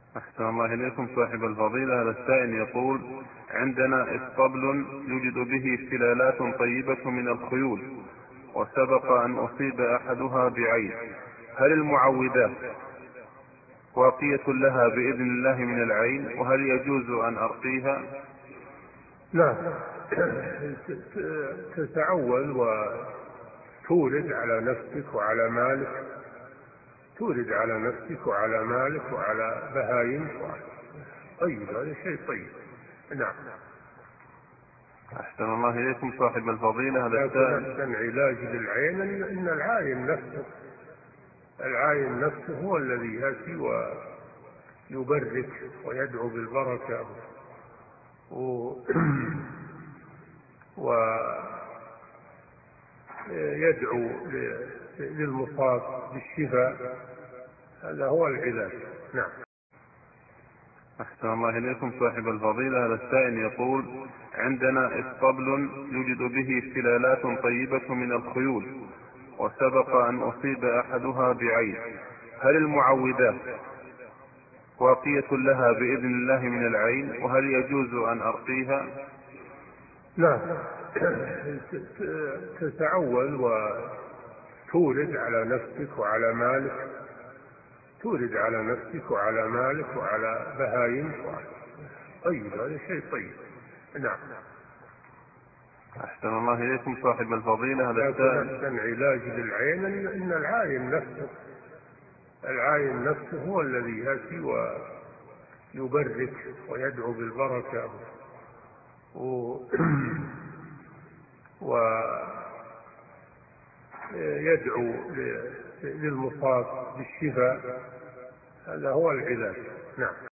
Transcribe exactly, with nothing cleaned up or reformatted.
أحسن الله إليكم صاحب الفضيلة. هذا السائل يقول: عندنا اسطبل يوجد به اختلالات طيبة من الخيول، وسبق أن أصيب أحدها بعين، هل المعوذات واقية لها بإذن الله من العين؟ وهل يجوز أن أرقيها؟ لا، تتعول وتورد على نفسك وعلى مالك، تورد على نفسك وعلى مالك وعلى بهايمك. طيب، هذا شيء طيب. نعم. أحسن الله إليكم صاحب الفضيلة. هذا لكن أحسن علاج للعين إن العاين نفسه، العاين نفسه هو الذي يأتي ويبرك ويدعو بالبركة و... ويدعو للمصاب بالشفاء. هذا هو العلاج. نعم. أحسن الله إليكم صاحب الفضيلة. هذا السائل يقول: عندنا اسطبل يوجد به اختلالات طيبة من الخيول، وسبق أن أصيب أحدها بعين، هل المعوذات واقية لها بإذن الله من العين؟ وهل يجوز أن أرقيها؟ لا، تتعول وتورد على نفسك وعلى مالك، تورد على نفسك وعلى مالك وعلى بهايمك. طيب، هذا شيء طيب. نعم. أحسن الله إليكم صاحب الفضيلة. هذا لكن أحسن علاج للعين إن العاين نفسه، العاين نفسه هو الذي يأتي ويبرك ويدعو بالبركة و... ويدعو للمصاب بالشفاء. هذا هو العلاج. نعم.